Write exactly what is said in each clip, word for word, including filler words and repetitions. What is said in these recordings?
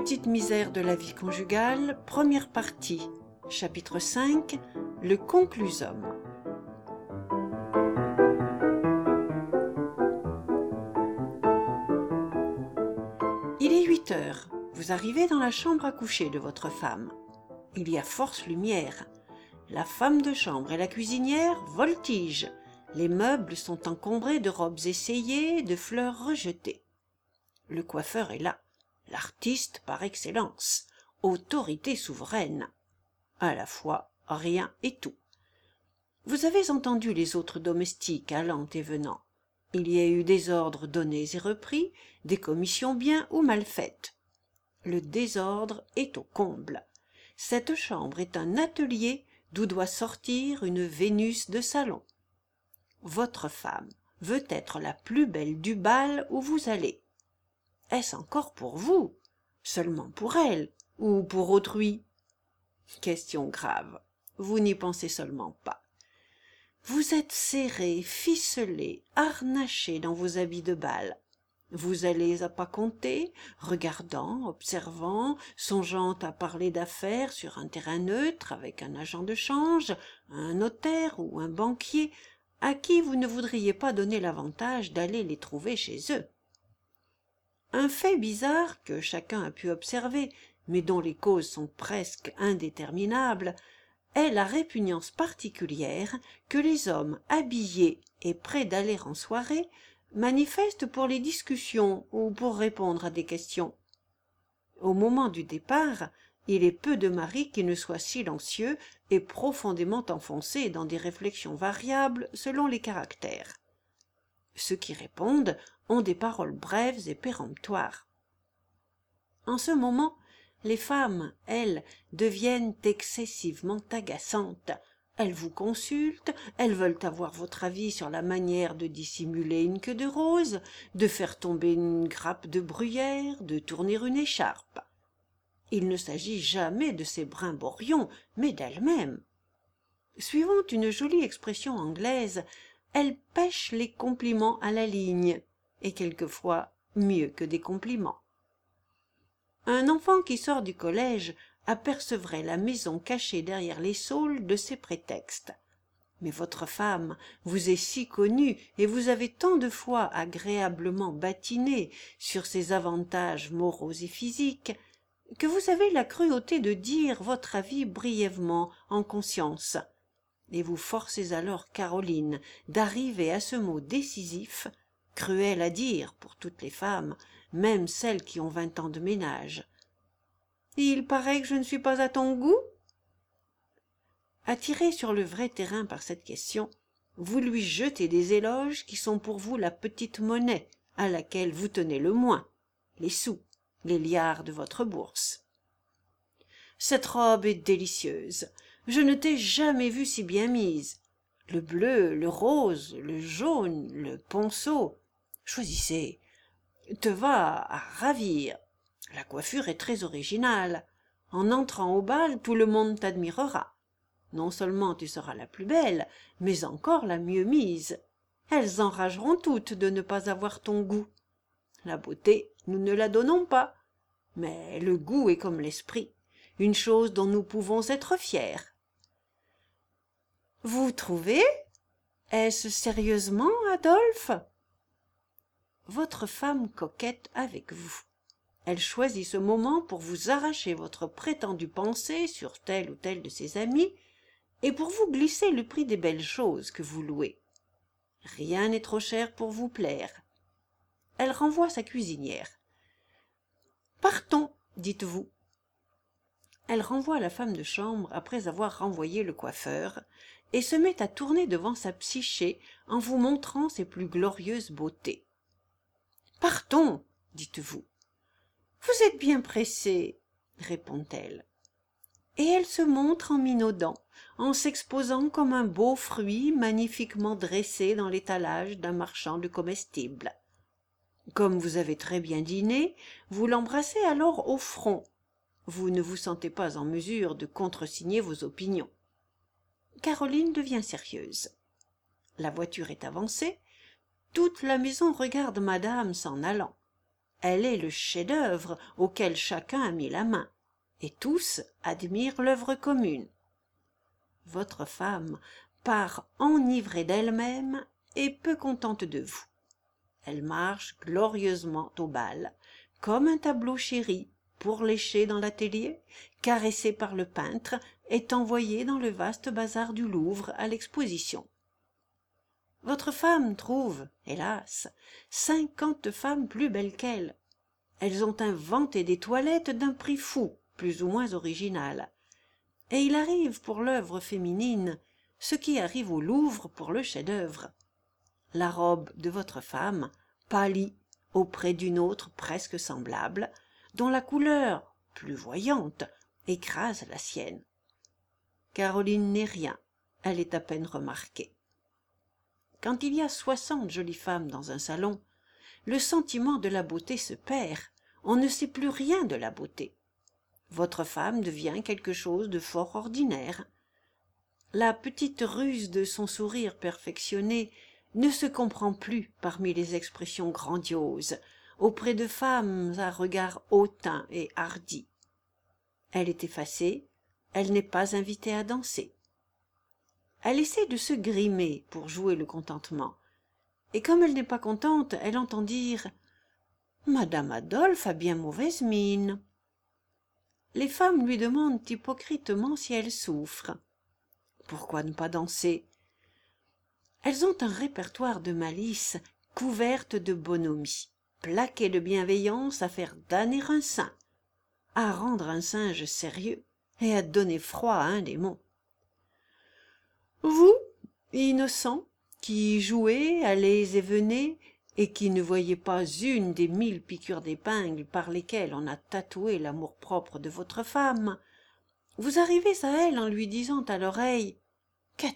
Petites misères de la vie conjugale, première partie, chapitre cinq, le conclusum. Il est huit heures, vous arrivez dans la chambre à coucher de votre femme. Il y a force lumière. La femme de chambre et la cuisinière voltigent. Les meubles sont encombrés de robes essayées, de fleurs rejetées. Le coiffeur est là, l'artiste par excellence, autorité souveraine. À la fois rien et tout. Vous avez entendu les autres domestiques allant et venant. Il y a eu des ordres donnés et repris, des commissions bien ou mal faites. Le désordre est au comble. Cette chambre est un atelier d'où doit sortir une Vénus de salon. Votre femme veut être la plus belle du bal où vous allez. Est-ce encore pour vous? Seulement pour elle? Ou pour autrui? Question grave. Vous n'y pensez seulement pas. Vous êtes serré, ficelé, harnaché dans vos habits de bal. Vous allez à pas compter, regardant, observant, songeant à parler d'affaires sur un terrain neutre avec un agent de change, un notaire ou un banquier, à qui vous ne voudriez pas donner l'avantage d'aller les trouver chez eux. Un fait bizarre que chacun a pu observer, mais dont les causes sont presque indéterminables, est la répugnance particulière que les hommes habillés et prêts d'aller en soirée manifestent pour les discussions ou pour répondre à des questions. Au moment du départ, il est peu de maris qui ne soient silencieux et profondément enfoncés dans des réflexions variables selon les caractères. Ceux qui répondent ont des paroles brèves et péremptoires. En ce moment, les femmes, elles, deviennent excessivement agaçantes. Elles vous consultent, elles veulent avoir votre avis sur la manière de dissimuler une queue de rose, de faire tomber une grappe de bruyère, de tourner une écharpe. Il ne s'agit jamais de ces brimborions, mais d'elles-mêmes. Suivant une jolie expression anglaise, elles pêchent les compliments à la ligne, et quelquefois mieux que des compliments. Un enfant qui sort du collège apercevrait la maison cachée derrière les saules de ces prétextes. Mais votre femme vous est si connue et vous avez tant de fois agréablement batiné sur ses avantages moraux et physiques que vous avez la cruauté de dire votre avis brièvement en conscience. Et vous forcez alors Caroline d'arriver à ce mot décisif, cruel à dire pour toutes les femmes, même celles qui ont vingt ans de ménage. « Il paraît que je ne suis pas à ton goût ?» Attiré sur le vrai terrain par cette question, vous lui jetez des éloges qui sont pour vous la petite monnaie à laquelle vous tenez le moins, les sous, les liards de votre bourse. « Cette robe est délicieuse. Je ne t'ai jamais vue si bien mise. Le bleu, le rose, le jaune, le ponceau. Choisissez. Te va à ravir. La coiffure est très originale. En entrant au bal, tout le monde t'admirera. Non seulement tu seras la plus belle, mais encore la mieux mise. Elles enrageront toutes de ne pas avoir ton goût. La beauté, nous ne la donnons pas. Mais le goût est comme l'esprit, une chose dont nous pouvons être fiers. Vous trouvez? Est-ce sérieusement, Adolphe? Votre femme coquette avec vous. Elle choisit ce moment pour vous arracher votre prétendue pensée sur tel ou tel de ses amis et pour vous glisser le prix des belles choses que vous louez. Rien n'est trop cher pour vous plaire. Elle renvoie sa cuisinière. « Partons, dites-vous. » Elle renvoie la femme de chambre après avoir renvoyé le coiffeur et se met à tourner devant sa psyché en vous montrant ses plus glorieuses beautés. « Partons, dites-vous. »« Vous êtes bien pressé, » répond-elle. Et elle se montre en minaudant, en s'exposant comme un beau fruit magnifiquement dressé dans l'étalage d'un marchand de comestibles. Comme vous avez très bien dîné, vous l'embrassez alors au front. Vous ne vous sentez pas en mesure de contresigner vos opinions. Caroline devient sérieuse. La voiture est avancée. Toute la maison regarde madame s'en allant. Elle est le chef-d'œuvre auquel chacun a mis la main, et tous admirent l'œuvre commune. Votre femme part enivrée d'elle-même et peu contente de vous. Elle marche glorieusement au bal, comme un tableau chéri, pour lécher dans l'atelier, caressé par le peintre, est envoyé dans le vaste bazar du Louvre à l'exposition. Votre femme trouve, hélas, cinquante femmes plus belles qu'elle. Elles ont inventé des toilettes d'un prix fou, plus ou moins original. Et il arrive pour l'œuvre féminine ce qui arrive au Louvre pour le chef-d'œuvre. La robe de votre femme pâlit auprès d'une autre presque semblable, dont la couleur, plus voyante, écrase la sienne. Caroline n'est rien, elle est à peine remarquée. Quand il y a soixante jolies femmes dans un salon, le sentiment de la beauté se perd, on ne sait plus rien de la beauté. Votre femme devient quelque chose de fort ordinaire. La petite ruse de son sourire perfectionné ne se comprend plus parmi les expressions grandioses, auprès de femmes à regard hautain et hardi. Elle est effacée, elle n'est pas invitée à danser. Elle essaie de se grimer pour jouer le contentement, et comme elle n'est pas contente, elle entend dire « Madame Adolphe a bien mauvaise mine ». Les femmes lui demandent hypocritement si elle souffre. Pourquoi ne pas danser? Elles ont un répertoire de malice couverte de bonhomie, plaqué de bienveillance à faire damner un saint, à rendre un singe sérieux et à donner froid à un démon. Vous, innocents, qui jouez, allez et venez, et qui ne voyez pas une des mille piqûres d'épingle par lesquelles on a tatoué l'amour-propre de votre femme, vous arrivez à elle en lui disant à l'oreille « Qu'as-tu » ?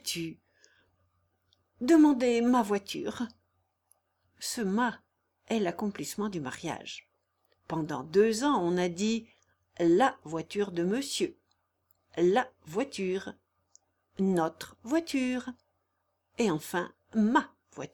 Demandez ma voiture. Ce ma est l'accomplissement du mariage. Pendant deux ans, on a dit « la voiture de monsieur »,« la voiture »,« notre voiture » et enfin « ma voiture ».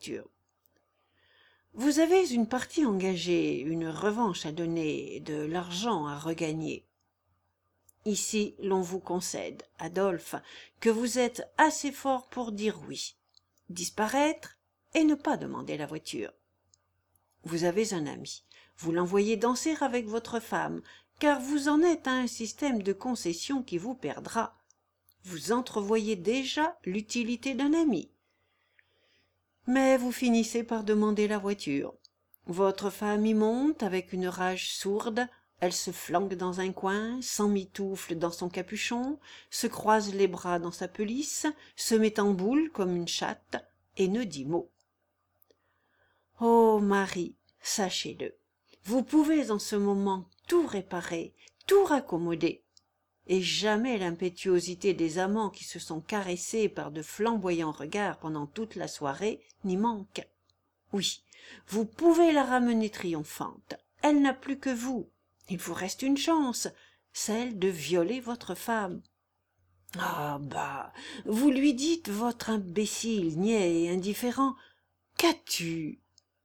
Vous avez une partie engagée, une revanche à donner, de l'argent à regagner. Ici, l'on vous concède, Adolphe, que vous êtes assez fort pour dire oui, disparaître et ne pas demander la voiture. Vous avez un ami, vous l'envoyez danser avec votre femme, car vous en êtes à un système de concession qui vous perdra. Vous entrevoyez déjà l'utilité d'un ami. Mais vous finissez par demander la voiture. Votre femme y monte avec une rage sourde, elle se flanque dans un coin, s'emmitoufle dans son capuchon, se croise les bras dans sa pelisse, se met en boule comme une chatte et ne dit mot. Ô Marie, sachez-le, vous pouvez en ce moment tout réparer, tout raccommoder, et jamais l'impétuosité des amants qui se sont caressés par de flamboyants regards pendant toute la soirée n'y manque. Oui, vous pouvez la ramener triomphante, elle n'a plus que vous, il vous reste une chance, celle de violer votre femme. Ah bah, vous lui dites, votre imbécile, niais et indifférent, qu'as-tu?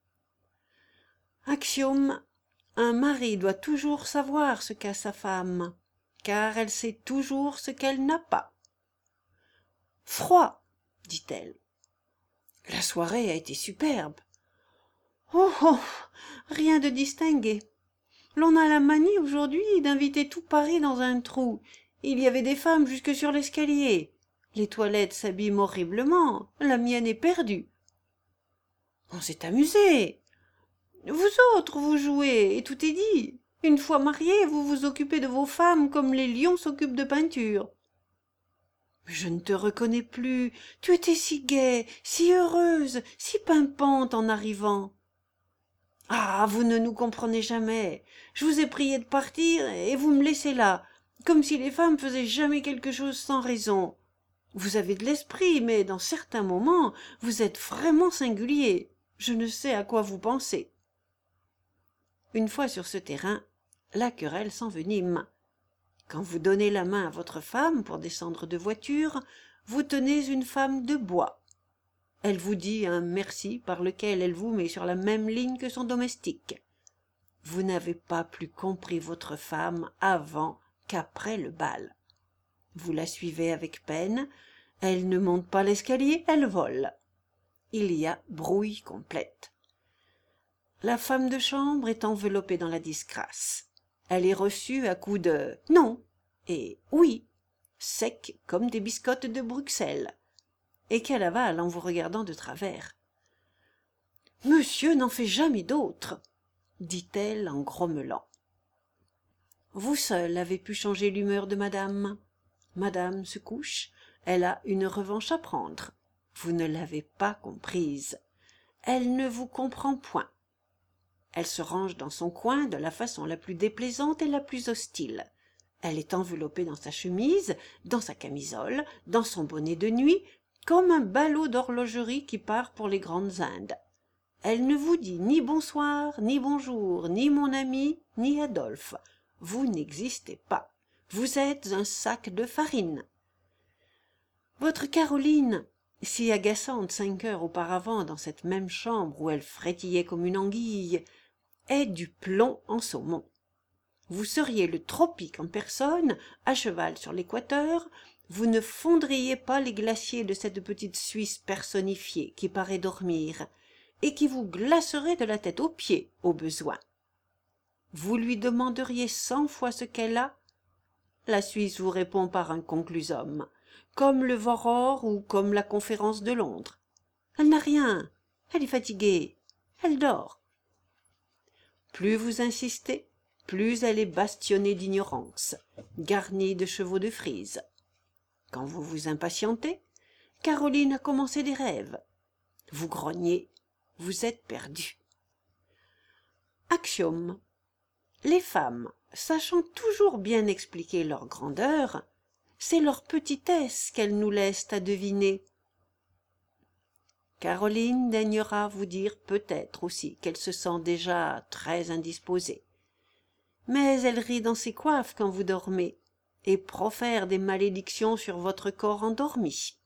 Axiome, un mari doit toujours savoir ce qu'a sa femme, car elle sait toujours ce qu'elle n'a pas. Froid, dit-elle. La soirée a été superbe. Oh oh, rien de distingué. L'on a la manie aujourd'hui d'inviter tout Paris dans un trou. Il y avait des femmes jusque sur l'escalier. Les toilettes s'abîment horriblement, la mienne est perdue. On s'est amusé. Vous autres, vous jouez, et tout est dit. Une fois mariés, vous vous occupez de vos femmes comme les lions s'occupent de peinture. Je ne te reconnais plus. Tu étais si gaie, si heureuse, si pimpante en arrivant. Ah, vous ne nous comprenez jamais. Je vous ai prié de partir, et vous me laissez là, comme si les femmes faisaient jamais quelque chose sans raison. Vous avez de l'esprit, mais dans certains moments, vous êtes vraiment singulier. Je ne sais à quoi vous pensez. Une fois sur ce terrain, la querelle s'envenime. Quand vous donnez la main à votre femme pour descendre de voiture, vous tenez une femme de bois. Elle vous dit un merci par lequel elle vous met sur la même ligne que son domestique. vous n'avez pas plus compris votre femme avant qu'après le bal. Vous la suivez avec peine, elle ne monte pas l'escalier, elle vole. Il y a brouille complète. La femme de chambre est enveloppée dans la disgrâce. Elle est reçue à coups de « non » et « oui », secs comme des biscottes de Bruxelles, et qu'elle avale en vous regardant de travers. « Monsieur n'en fait jamais d'autres », dit-elle en grommelant. Vous seul avez pu changer l'humeur de madame. Madame se couche, elle a une revanche à prendre. Vous ne l'avez pas comprise. Elle ne vous comprend point. Elle se range dans son coin de la façon la plus déplaisante et la plus hostile. Elle est enveloppée dans sa chemise, dans sa camisole, dans son bonnet de nuit, comme un ballot d'horlogerie qui part pour les grandes Indes. Elle ne vous dit ni bonsoir, ni bonjour, ni mon ami, ni Adolphe. Vous n'existez pas. Vous êtes un sac de farine. Votre Caroline, si agaçante cinq heures auparavant dans cette même chambre où elle frétillait comme une anguille, est du plomb en saumon. Vous seriez le tropique en personne, à cheval sur l'équateur, vous ne fondriez pas les glaciers de cette petite Suisse personnifiée qui paraît dormir, et qui vous glacerait de la tête aux pieds, au besoin. Vous lui demanderiez cent fois ce qu'elle a. La Suisse vous répond par un conclusum, comme le Voror ou comme la conférence de Londres. Elle n'a rien, elle est fatiguée, elle dort. Plus vous insistez, plus elle est bastionnée d'ignorance, garnie de chevaux de frise. Quand vous vous impatientez, Caroline a commencé des rêves. Vous grognez, vous êtes perdu. Axiome. Les femmes, sachant toujours bien expliquer leur grandeur, c'est leur petitesse qu'elles nous laissent à deviner. Caroline daignera vous dire peut-être aussi qu'elle se sent déjà très indisposée. Mais elle rit dans ses coiffes quand vous dormez, et profère des malédictions sur votre corps endormi.